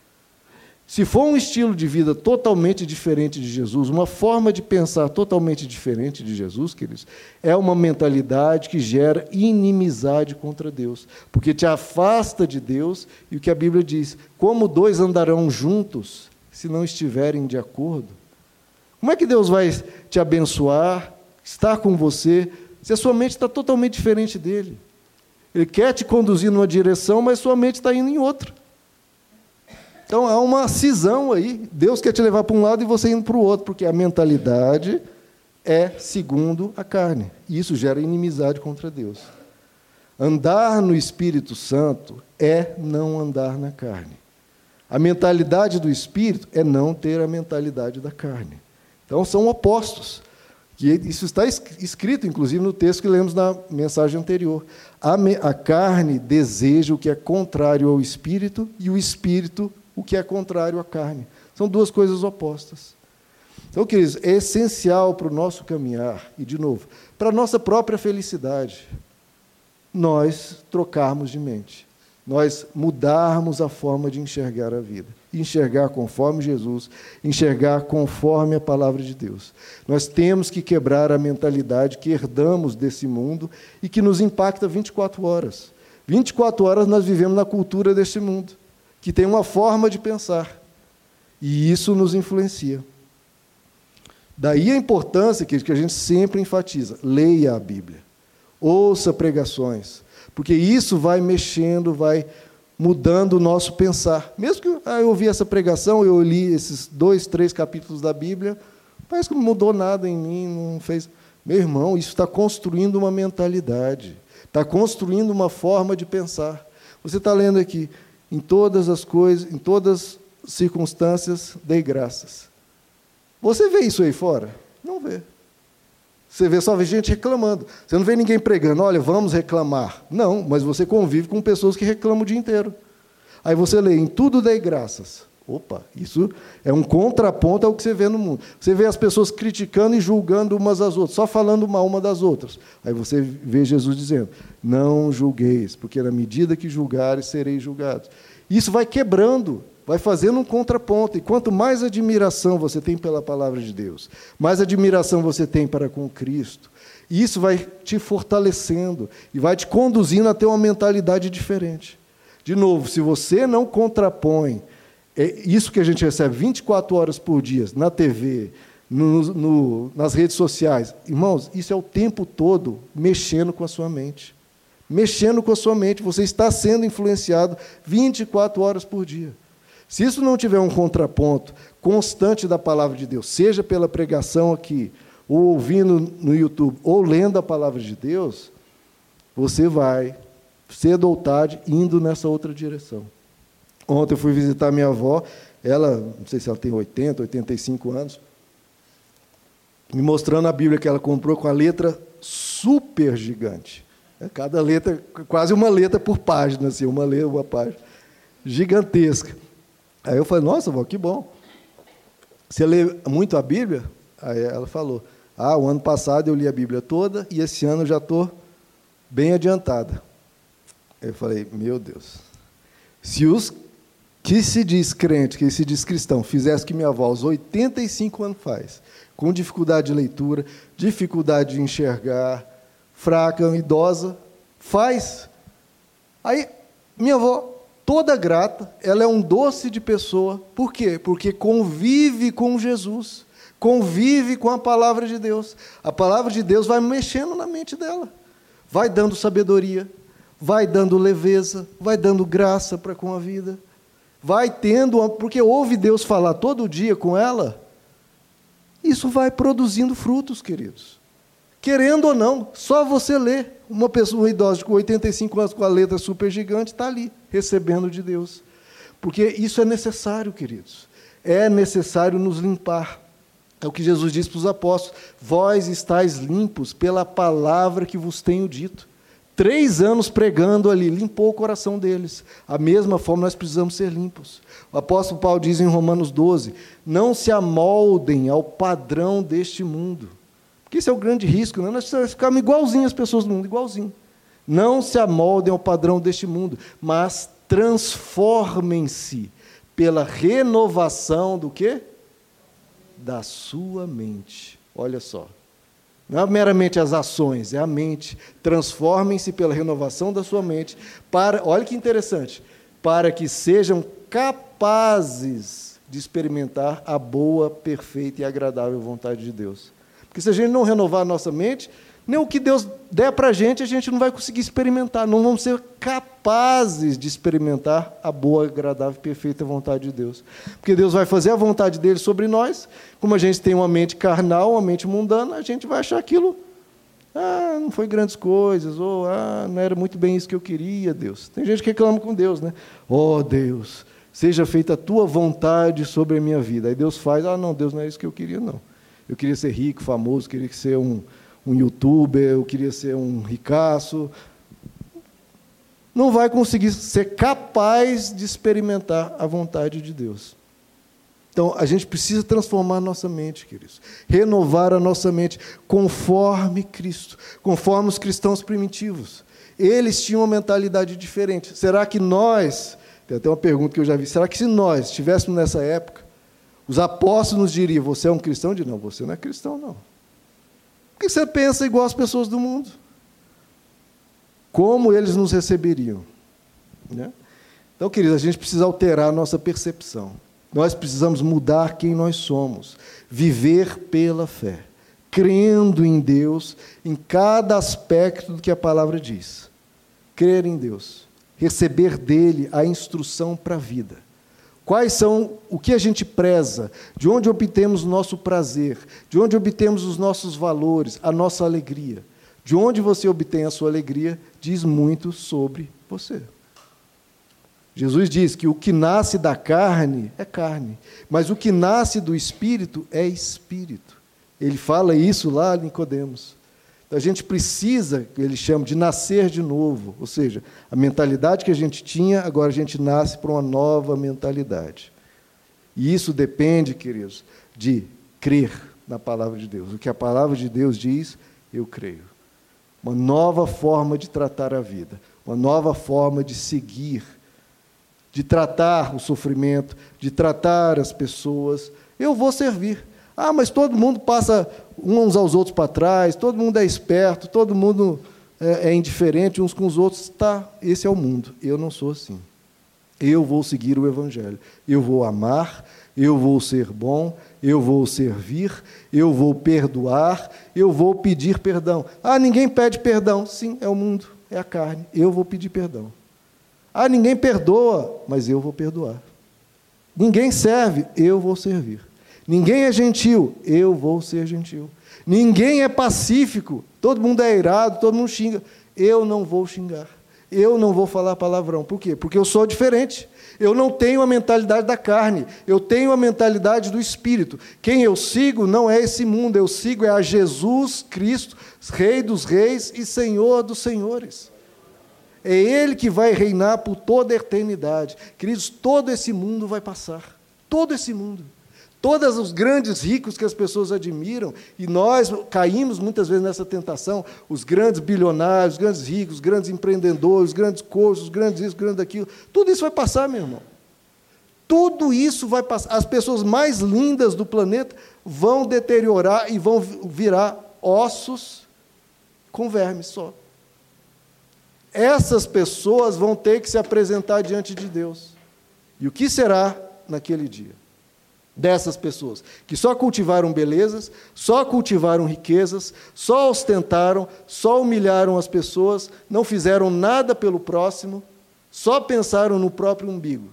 Se for um estilo de vida totalmente diferente de Jesus, uma forma de pensar totalmente diferente de Jesus, queridos, é uma mentalidade que gera inimizade contra Deus, porque te afasta de Deus, e o que a Bíblia diz, como dois andarão juntos, se não estiverem de acordo? Como é que Deus vai te abençoar, estar com você, se a sua mente está totalmente diferente dele? Ele quer te conduzir numa direção, mas sua mente está indo em outra. Então, há uma cisão aí. Deus quer te levar para um lado e você indo para o outro, porque a mentalidade é segundo a carne. E isso gera inimizade contra Deus. Andar no Espírito Santo é não andar na carne. A mentalidade do Espírito é não ter a mentalidade da carne. Então, são opostos. E isso está escrito, inclusive, no texto que lemos na mensagem anterior. A, me, a carne deseja o que é contrário ao Espírito e o Espírito o que é contrário à carne. São duas coisas opostas. Então, queridos, é essencial para o nosso caminhar, e, de novo, para a nossa própria felicidade, nós trocarmos de mente, nós mudarmos a forma de enxergar a vida, enxergar conforme Jesus, enxergar conforme a palavra de Deus. Nós temos que quebrar a mentalidade que herdamos desse mundo e que nos impacta vinte e quatro horas. vinte e quatro horas nós vivemos na cultura deste mundo, que tem uma forma de pensar, e isso nos influencia. Daí a importância que a gente sempre enfatiza, leia a Bíblia, ouça pregações, porque isso vai mexendo, vai mudando o nosso pensar. Mesmo que ah, eu ouvi essa pregação, eu li esses dois, três capítulos da Bíblia, parece que não mudou nada em mim, não fez... Meu irmão, isso está construindo uma mentalidade, está construindo uma forma de pensar. Você está lendo aqui, em todas as coisas, em todas as circunstâncias, dei graças. Você vê isso aí fora? Não vê. Você vê só vê gente reclamando. Você não vê ninguém pregando, olha, vamos reclamar. Não, mas você convive com pessoas que reclamam o dia inteiro. Aí você lê, em tudo dei graças. Opa, isso é um contraponto ao que você vê no mundo. Você vê as pessoas criticando e julgando umas às outras, só falando mal uma das outras. Aí você vê Jesus dizendo, não julgueis, porque na medida que julgares, sereis julgados. Isso vai quebrando, vai fazendo um contraponto. E quanto mais admiração você tem pela palavra de Deus, mais admiração você tem para com Cristo, isso vai te fortalecendo e vai te conduzindo a ter uma mentalidade diferente. De novo, se você não contrapõe é isso que a gente recebe vinte e quatro horas por dia, na T V, no, no, nas redes sociais. Irmãos, isso é o tempo todo mexendo com a sua mente. Mexendo com a sua mente. Você está sendo influenciado vinte e quatro horas por dia. Se isso não tiver um contraponto constante da palavra de Deus, seja pela pregação aqui, ou ouvindo no YouTube, ou lendo a palavra de Deus, você vai, cedo ou tarde, indo nessa outra direção. Ontem eu fui visitar minha avó, ela, não sei se ela tem oitenta, oitenta e cinco anos, me mostrando a Bíblia que ela comprou com a letra super gigante. Cada letra, quase uma letra por página, assim, uma letra, uma página, gigantesca. Aí eu falei, nossa, vó, que bom. Você lê muito a Bíblia? Aí ela falou, ah, o ano passado eu li a Bíblia toda e esse ano eu já estou bem adiantada. Eu falei, meu Deus, se os que se diz crente, que se diz cristão, fizesse o que minha avó aos oitenta e cinco anos faz, com dificuldade de leitura, dificuldade de enxergar, fraca, idosa, faz. Aí, minha avó, toda grata, ela é um doce de pessoa. Por quê? Porque convive com Jesus, convive com a palavra de Deus. A palavra de Deus vai mexendo na mente dela, vai dando sabedoria, vai dando leveza, vai dando graça para com a vida, vai tendo, porque ouve Deus falar todo dia com ela, isso vai produzindo frutos, queridos. Querendo ou não, só você lê. Uma pessoa uma idosa com oitenta e cinco anos com a letra super gigante está ali, recebendo de Deus. Porque isso é necessário, queridos. É necessário nos limpar. É o que Jesus disse para os apóstolos: vós estáis limpos pela palavra que vos tenho dito. Três anos pregando ali, limpou o coração deles. A mesma forma nós precisamos ser limpos. O apóstolo Paulo diz em Romanos doze, não se amoldem ao padrão deste mundo. Porque esse é o grande risco, né? Nós ficamos igualzinhos as pessoas do mundo, igualzinho. Não se amoldem ao padrão deste mundo, mas transformem-se pela renovação do quê? Da sua mente. Olha só. Não é meramente as ações, é a mente. Transformem-se pela renovação da sua mente, para, olha que interessante, para que sejam capazes de experimentar a boa, perfeita e agradável vontade de Deus. Porque se a gente não renovar a nossa mente, nem o que Deus der para a gente, a gente não vai conseguir experimentar, não vamos ser capazes de experimentar a boa, agradável e perfeita vontade de Deus. Porque Deus vai fazer a vontade dele sobre nós, como a gente tem uma mente carnal, uma mente mundana, a gente vai achar aquilo, ah, não foi grandes coisas, ou ah, não era muito bem isso que eu queria, Deus. Tem gente que reclama com Deus, né? Oh, Deus, seja feita a tua vontade sobre a minha vida. Aí Deus faz, ah, não, Deus, não é isso que eu queria, não. Eu queria ser rico, famoso, queria ser um, um youtuber, eu queria ser um ricaço. Não vai conseguir ser capaz de experimentar a vontade de Deus. Então, a gente precisa transformar a nossa mente, queridos. Renovar a nossa mente conforme Cristo, conforme os cristãos primitivos. Eles tinham uma mentalidade diferente. Será que nós, tem até uma pergunta que eu já vi, será que se nós estivéssemos nessa época, os apóstolos nos diriam, você é um cristão? Eu diria, não, você não é cristão, não. Por que você pensa igual as pessoas do mundo? Como eles nos receberiam? Né? Então, queridos, a gente precisa alterar a nossa percepção. Nós precisamos mudar quem nós somos. Viver pela fé. Crendo em Deus, em cada aspecto do que a palavra diz. Crer em Deus. Receber dele a instrução para a vida. Quais são, o que a gente preza, de onde obtemos o nosso prazer, de onde obtemos os nossos valores, a nossa alegria. De onde você obtém a sua alegria, diz muito sobre você. Jesus diz que o que nasce da carne é carne, mas o que nasce do Espírito é Espírito. Ele fala isso lá em Nicodemos. Então, a gente precisa, ele chama de nascer de novo, ou seja, a mentalidade que a gente tinha, agora a gente nasce para uma nova mentalidade. E isso depende, queridos, de crer na palavra de Deus. O que a palavra de Deus diz, eu creio. Uma nova forma de tratar a vida, uma nova forma de seguir, de tratar o sofrimento, de tratar as pessoas. Eu vou servir. Ah, mas todo mundo passa uns aos outros para trás, todo mundo é esperto, todo mundo é, é indiferente uns com os outros. Tá, esse é o mundo. Eu não sou assim. Eu vou seguir o Evangelho. Eu vou amar, eu vou ser bom, eu vou servir, eu vou perdoar, eu vou pedir perdão. Ah, ninguém pede perdão. Sim, é o mundo, é a carne. Eu vou pedir perdão. Ah, ninguém perdoa, mas eu vou perdoar. Ninguém serve, eu vou servir. Ninguém é gentil, eu vou ser gentil. Ninguém é pacífico, todo mundo é irado, todo mundo xinga. Eu não vou xingar. Eu não vou falar palavrão. Por quê? Porque eu sou diferente. Eu não tenho a mentalidade da carne, eu tenho a mentalidade do Espírito. Quem eu sigo não é esse mundo, eu sigo é a Jesus Cristo, Rei dos reis e Senhor dos senhores. É Ele que vai reinar por toda a eternidade. Queridos, todo esse mundo vai passar. Todo esse mundo. Todos os grandes ricos que as pessoas admiram, e nós caímos muitas vezes nessa tentação, os grandes bilionários, os grandes ricos, os grandes empreendedores, os grandes coaches, os grandes isso, os grandes aquilo, tudo isso vai passar, meu irmão. Tudo isso vai passar. As pessoas mais lindas do planeta vão deteriorar e vão virar ossos com vermes só. Essas pessoas vão ter que se apresentar diante de Deus. E o que será naquele dia? Dessas pessoas, que só cultivaram belezas, só cultivaram riquezas, só ostentaram, só humilharam as pessoas, não fizeram nada pelo próximo, só pensaram no próprio umbigo.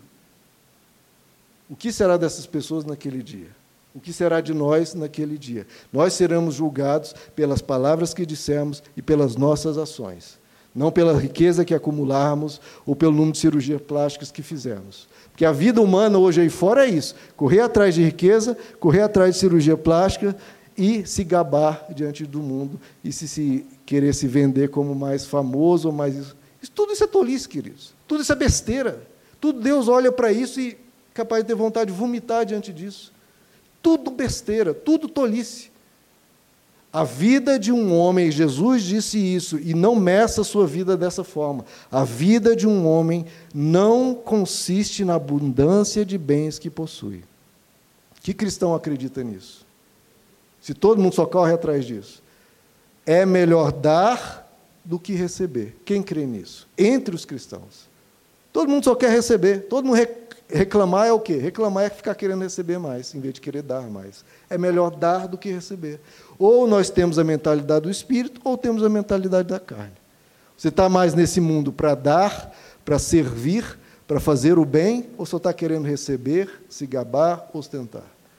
O que será dessas pessoas naquele dia? O que será de nós naquele dia? Nós seremos julgados pelas palavras que dissemos e pelas nossas ações, não pela riqueza que acumularmos ou pelo número de cirurgias plásticas que fizemos. Porque a vida humana hoje aí fora é isso, correr atrás de riqueza, correr atrás de cirurgia plástica e se gabar diante do mundo e se, se querer se vender como mais famoso ou mais isso. Isso. Tudo isso é tolice, queridos. Tudo isso é besteira. Tudo Deus olha para isso e é capaz de ter vontade de vomitar diante disso. Tudo besteira, tudo tolice. A vida de um homem, Jesus disse isso, e não meça a sua vida dessa forma. A vida de um homem não consiste na abundância de bens que possui. Que cristão acredita nisso? Se todo mundo só corre atrás disso. É melhor dar do que receber. Quem crê nisso? Entre os cristãos. Todo mundo só quer receber. Todo mundo reclamar é o quê? Reclamar é ficar querendo receber mais, em vez de querer dar mais. É melhor dar do que receber. Ou nós temos a mentalidade do Espírito, ou temos a mentalidade da carne. Você está mais nesse mundo para dar, para servir, para fazer o bem, ou só está querendo receber, se gabar, ostentar?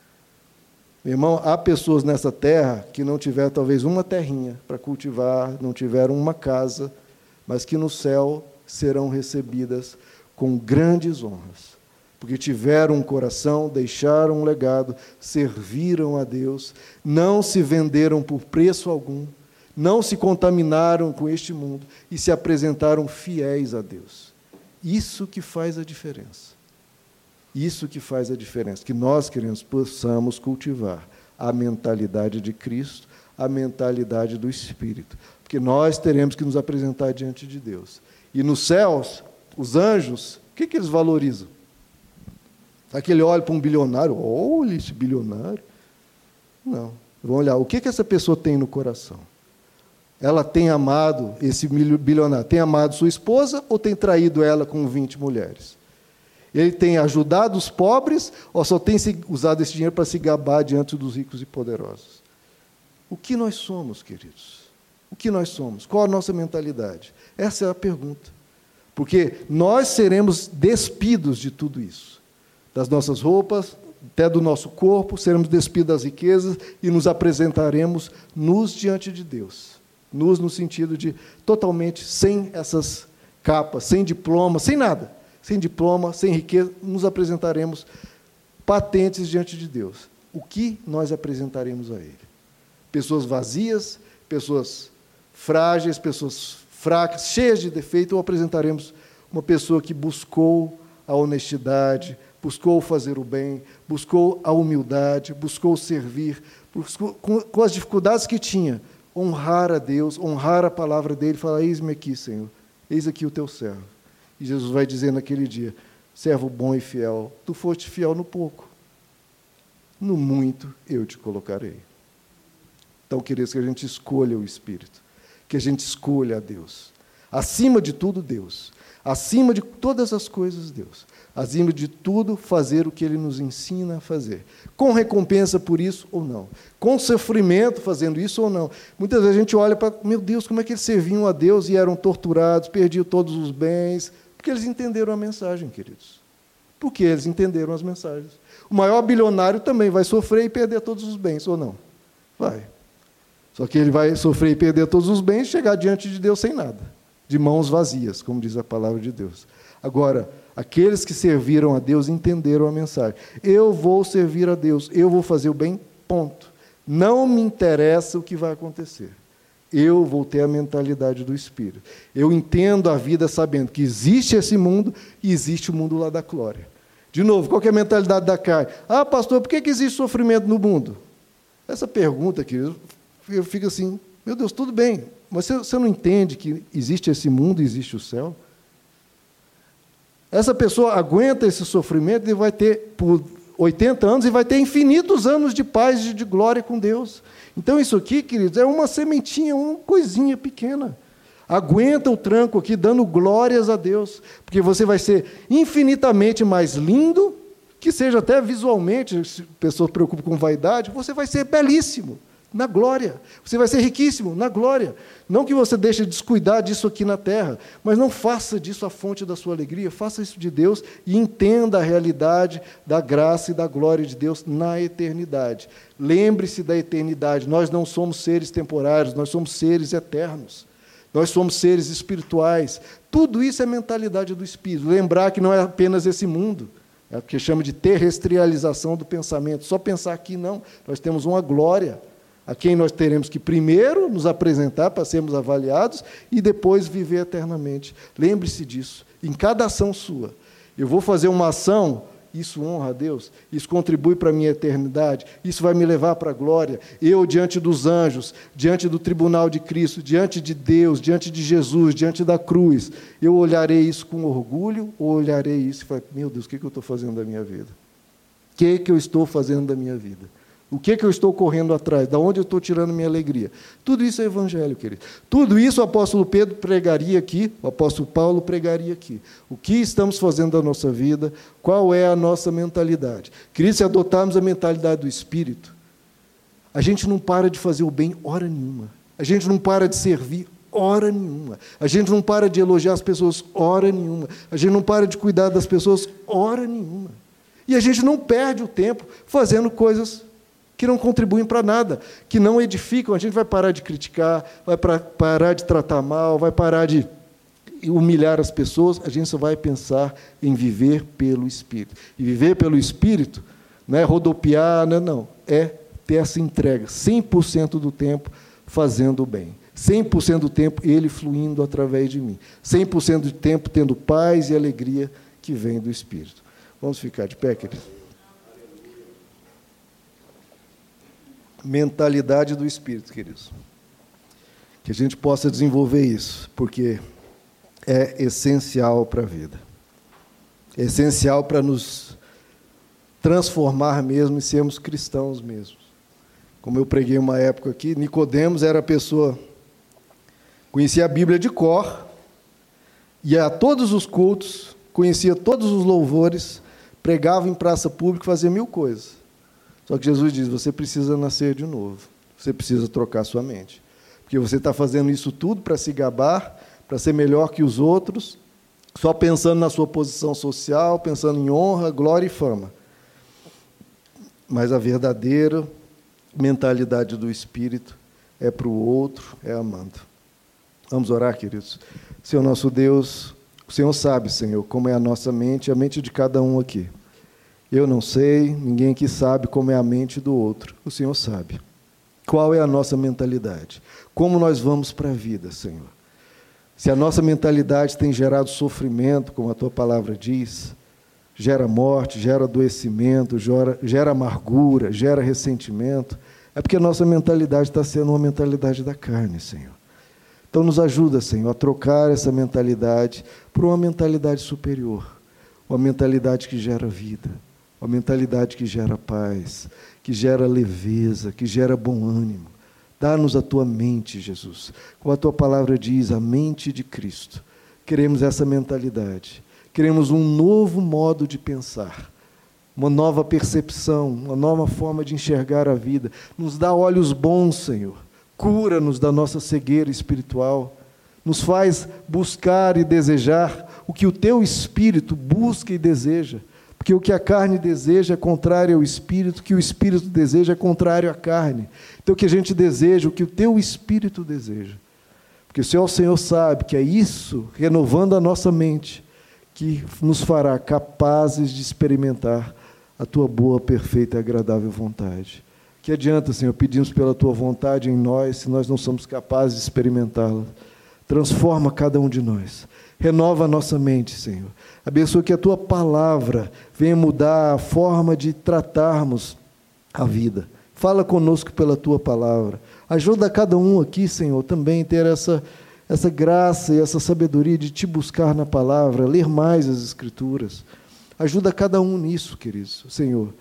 Meu irmão, há pessoas nessa terra que não tiveram talvez uma terrinha para cultivar, não tiveram uma casa, mas que no céu serão recebidas com grandes honras. Porque tiveram um coração, deixaram um legado, serviram a Deus, não se venderam por preço algum, não se contaminaram com este mundo e se apresentaram fiéis a Deus. Isso que faz a diferença. Isso que faz a diferença, que nós queremos, possamos cultivar a mentalidade de Cristo, a mentalidade do Espírito, porque nós teremos que nos apresentar diante de Deus. E nos céus, os anjos, o que, que eles valorizam? Aquele olha para um bilionário, olha esse bilionário. Não, vão olhar, o que, que essa pessoa tem no coração? Ela tem amado, esse bilionário, tem amado sua esposa ou tem traído ela com vinte mulheres? Ele tem ajudado os pobres ou só tem usado esse dinheiro para se gabar diante dos ricos e poderosos? O que nós somos, queridos? O que nós somos? Qual a nossa mentalidade? Essa é a pergunta. Porque nós seremos despidos de tudo isso. Das nossas roupas, até do nosso corpo, seremos despidos das riquezas e nos apresentaremos nus diante de Deus. Nus no sentido de totalmente sem essas capas, sem diploma, sem nada. Sem diploma, sem riqueza, nos apresentaremos patentes diante de Deus. O que nós apresentaremos a Ele? Pessoas vazias, pessoas frágeis, pessoas fracas, cheias de defeito, ou apresentaremos uma pessoa que buscou a honestidade, buscou fazer o bem, buscou a humildade, buscou servir, buscou, com, com as dificuldades que tinha, honrar a Deus, honrar a palavra dEle, falar, eis-me aqui, Senhor, eis aqui o teu servo. E Jesus vai dizer naquele dia, servo bom e fiel, tu foste fiel no pouco, no muito eu te colocarei. Então, queridos, que a gente escolha o Espírito, que a gente escolha a Deus. Acima de tudo, Deus. Acima de todas as coisas, Deus. Acima de tudo, fazer o que Ele nos ensina a fazer. Com recompensa por isso ou não. Com sofrimento fazendo isso ou não. Muitas vezes a gente olha para, meu Deus, como é que eles serviam a Deus e eram torturados, perdiam todos os bens? Porque eles entenderam a mensagem, queridos. Porque eles entenderam as mensagens. O maior bilionário também vai sofrer e perder todos os bens, ou não? Vai. Só que ele vai sofrer e perder todos os bens e chegar diante de Deus sem nada, de mãos vazias, como diz a palavra de Deus. Agora, aqueles que serviram a Deus entenderam a mensagem. Eu vou servir a Deus, eu vou fazer o bem, ponto. Não me interessa o que vai acontecer. Eu vou ter a mentalidade do Espírito. Eu entendo a vida sabendo que existe esse mundo e existe o mundo lá da glória. De novo, qual que é a mentalidade da carne? Ah, pastor, por que que existe sofrimento no mundo? Essa pergunta, querido, eu fico assim, meu Deus, tudo bem, mas você, você não entende que existe esse mundo e existe o céu? Essa pessoa aguenta esse sofrimento e vai ter, por oitenta anos e vai ter infinitos anos de paz e de glória com Deus. Então, isso aqui, queridos, é uma sementinha, uma coisinha pequena. Aguenta o tranco aqui, dando glórias a Deus, porque você vai ser infinitamente mais lindo, que seja até visualmente, se a pessoa se preocupa com vaidade, você vai ser belíssimo, na glória. Você vai ser riquíssimo, na glória. Não que você deixe de descuidar disso aqui na terra, mas não faça disso a fonte da sua alegria, faça isso de Deus e entenda a realidade da graça e da glória de Deus na eternidade. Lembre-se da eternidade, nós não somos seres temporários, nós somos seres eternos. Nós somos seres espirituais. Tudo isso é mentalidade do Espírito. Lembrar que não é apenas esse mundo, é o que chama de terrestrialização do pensamento. Só pensar aqui, não. Nós temos uma glória, a quem nós teremos que primeiro nos apresentar para sermos avaliados e depois viver eternamente. Lembre-se disso, em cada ação sua. Eu vou fazer uma ação, isso honra a Deus, isso contribui para a minha eternidade, isso vai me levar para a glória. Eu, diante dos anjos, diante do tribunal de Cristo, diante de Deus, diante de Jesus, diante da cruz, eu olharei isso com orgulho ou olharei isso e falar, meu Deus, o que eu estou fazendo da minha vida? O que, que eu estou fazendo da minha vida? O que, que eu estou correndo atrás? Da onde eu estou tirando minha alegria? Tudo isso é evangelho, querido. Tudo isso o apóstolo Pedro pregaria aqui, o apóstolo Paulo pregaria aqui. O que estamos fazendo da nossa vida? Qual é a nossa mentalidade? Querido, se adotarmos a mentalidade do Espírito, a gente não para de fazer o bem hora nenhuma. A gente não para de servir hora nenhuma. A gente não para de elogiar as pessoas hora nenhuma. A gente não para de cuidar das pessoas hora nenhuma. E a gente não perde o tempo fazendo coisas que não contribuem para nada, que não edificam. A gente vai parar de criticar, vai pra, parar de tratar mal, vai parar de humilhar as pessoas, a gente só vai pensar em viver pelo Espírito. E viver pelo Espírito não é rodopiar, não, não, é ter essa entrega, cem por cento do tempo fazendo o bem, cem por cento do tempo Ele fluindo através de mim, cem por cento do tempo tendo paz e alegria que vem do Espírito. Vamos ficar de pé, queridos? Mentalidade do Espírito, queridos. Que a gente possa desenvolver isso, porque é essencial para a vida. É essencial para nos transformar mesmo e sermos cristãos mesmos. Como eu preguei uma época aqui, Nicodemos era a pessoa, conhecia a Bíblia de cor, ia a todos os cultos, conhecia todos os louvores, pregava em praça pública, fazia mil coisas. Só que Jesus diz, você precisa nascer de novo, você precisa trocar sua mente, porque você está fazendo isso tudo para se gabar, para ser melhor que os outros, só pensando na sua posição social, pensando em honra, glória e fama. Mas a verdadeira mentalidade do Espírito é para o outro, é amando. Vamos orar, queridos? Senhor nosso Deus, o Senhor sabe, Senhor, como é a nossa mente, a mente de cada um aqui. Eu não sei, ninguém aqui sabe como é a mente do outro. O Senhor sabe. Qual é a nossa mentalidade? Como nós vamos para a vida, Senhor? Se a nossa mentalidade tem gerado sofrimento, como a Tua palavra diz, gera morte, gera adoecimento, gera, gera amargura, gera ressentimento, é porque a nossa mentalidade está sendo uma mentalidade da carne, Senhor. Então nos ajuda, Senhor, a trocar essa mentalidade por uma mentalidade superior, uma mentalidade que gera vida, uma mentalidade que gera paz, que gera leveza, que gera bom ânimo. Dá-nos a Tua mente, Jesus. Como a Tua palavra diz, a mente de Cristo. Queremos essa mentalidade. Queremos um novo modo de pensar, uma nova percepção, uma nova forma de enxergar a vida. Nos dá olhos bons, Senhor. Cura-nos da nossa cegueira espiritual. Nos faz buscar e desejar o que o Teu Espírito busca e deseja. Porque o que a carne deseja é contrário ao Espírito, o que o Espírito deseja é contrário à carne. Então, o que a gente deseja, o que o Teu Espírito deseja. Porque o Senhor, o Senhor sabe que é isso, renovando a nossa mente, que nos fará capazes de experimentar a Tua boa, perfeita e agradável vontade. Que adianta, Senhor, pedimos pela Tua vontade em nós, se nós não somos capazes de experimentá-la. Transforma cada um de nós. Renova a nossa mente, Senhor. Abençoa que a Tua palavra venha mudar a forma de tratarmos a vida. Fala conosco pela Tua palavra. Ajuda cada um aqui, Senhor, também a ter essa, essa graça e essa sabedoria de Te buscar na palavra, ler mais as Escrituras. Ajuda cada um nisso, queridos, Senhor.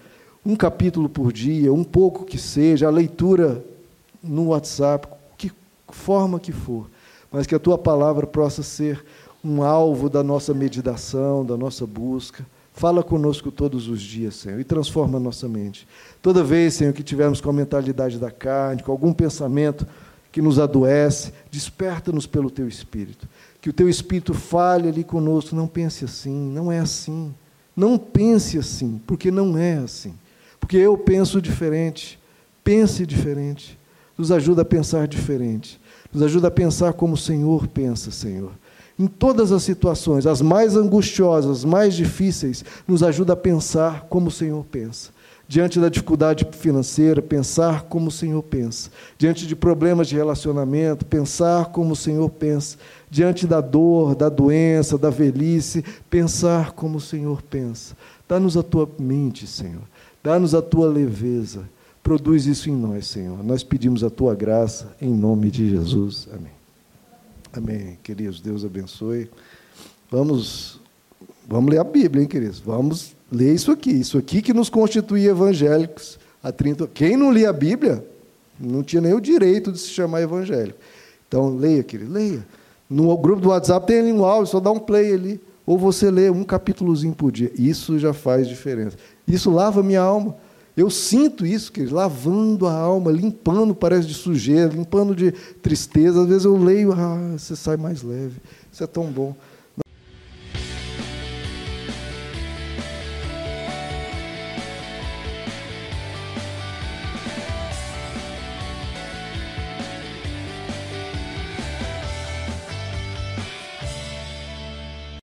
um capítulo por dia, um pouco que seja, a leitura no WhatsApp, que forma que for, mas que a Tua palavra possa ser um alvo da nossa meditação, da nossa busca. Fala conosco todos os dias, Senhor, e transforma a nossa mente. Toda vez, Senhor, que tivermos com a mentalidade da carne, com algum pensamento que nos adoece, desperta-nos pelo Teu Espírito. Que o Teu Espírito fale ali conosco. Não pense assim, não é assim. Não pense assim, porque não é assim. Porque eu penso diferente. Pense diferente. Nos ajuda a pensar diferente. Nos ajuda a pensar como o Senhor pensa, Senhor. Em todas as situações, as mais angustiosas, as mais difíceis, nos ajuda a pensar como o Senhor pensa. Diante da dificuldade financeira, pensar como o Senhor pensa. Diante de problemas de relacionamento, pensar como o Senhor pensa. Diante da dor, da doença, da velhice, pensar como o Senhor pensa. Dá-nos a Tua mente, Senhor. Dá-nos a Tua leveza. Produz isso em nós, Senhor. Nós pedimos a Tua graça, em nome de Jesus. Amém. Amém, queridos. Deus abençoe. Vamos, vamos ler a Bíblia, hein, queridos? Vamos ler isso aqui. Isso aqui que nos constitui evangélicos há trinta... Quem não lia a Bíblia, não tinha nem o direito de se chamar evangélico. Então, leia, querido, leia. No grupo do WhatsApp tem ali um áudio, só dá um play ali. Ou você lê um capítulozinho por dia. Isso já faz diferença. Isso lava a minha alma. Eu sinto isso, querido, lavando a alma, limpando, parece de sujeira, limpando de tristeza. Às vezes eu leio, ah, você sai mais leve. Isso é tão bom.